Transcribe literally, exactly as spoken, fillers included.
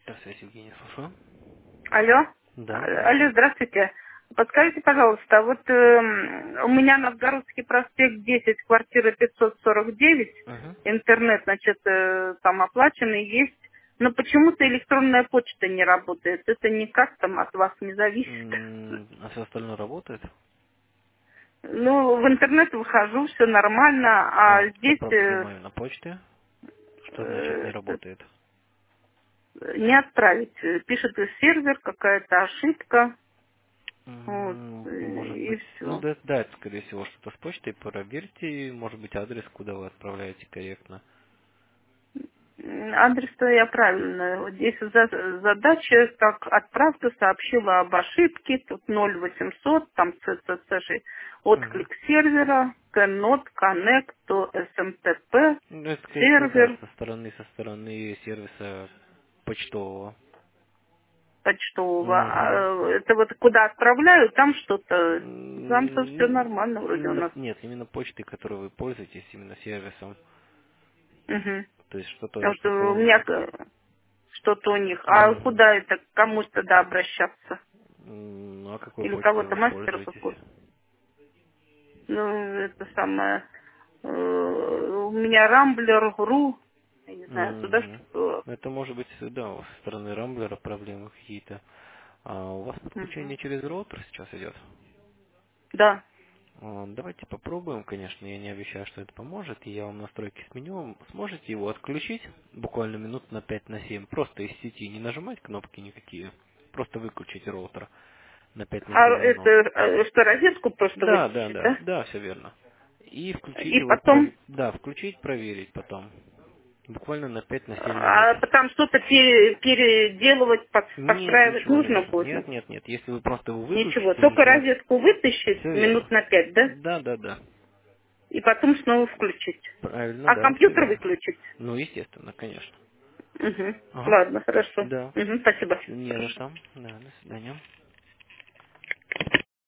Да, связь, Евгений, слушаю. Алло. Да, А- Алло, слушаю. здравствуйте. Подскажите, пожалуйста, вот эм, у меня Новгородский проспект десять, квартира пятьсот сорок девять, Угу. интернет, значит, э, там оплаченный есть, но почему-то электронная почта не работает. Это никак там от вас не зависит. А все остальное работает? Ну, в интернет выхожу, все нормально, А а что здесь э, проблема на почте? Что значит не э, работает? не отправить. Пишет сервер, какая-то ошибка, вот, М, Может и быть, ну все. да, да, это скорее всего что-то с почтой. Проверьте, может быть, адрес, куда вы отправляете корректно. М, Адрес-то я правильно. Вот здесь за- задача, как отправка сообщила об ошибке, тут ноль восемьсот, там ЦЦЦ, Угу. отклик сервера, Cannot Connect to эс эм ти пи, Ну, это, скорее всего, да, сервер со стороны, со стороны сервиса почтового. почтового. Угу. А, это вот куда отправляю, там что-то, там-то все Ну, нормально вроде у именно, нас. нет, именно почтой, которой вы пользуетесь, именно сервисом. Мгм. То есть что-то у них Вот э, у плохого. меня э, что-то у них. А Мгм. куда это, к кому тогда обращаться? М, Ну а какой Или почтой кого-то вы мастера пользуетесь? какого? Ну, это самое, э, у меня рамблер.ру, я не знаю, туда Мгм. что-то. Это может быть, да, со стороны рамблера проблемы какие-то. А у вас Мгм. подключение через роутер сейчас идет? Да. А, Давайте попробуем, конечно, я не обещаю, что это поможет, и я вам настройки сменю. Сможете его отключить буквально минут на пять на семь, просто из сети, не нажимать кнопки никакие, просто выключить роутер на пять на А семь это минут. э, что, розетку просто Да, да, выключить, да, да? да, все верно. И включить И его, потом, пров- да, включить, проверить потом. Буквально на пять на семь минут. а потом что-то пере- переделывать, под- Нет, подстраивать ничего не нужно нужно. будет? Нет, нет, нет. Если вы просто его Ничего, выключите и только ничего... розетку вытащить Все минут верно. на пять, да? Да, да, да. И потом снова включить. Правильно, А да, все компьютер верно. выключить? Ну, естественно, конечно. Угу. Ага. Ладно, хорошо. Да. Угу, спасибо. Не за что. Да, до свидания.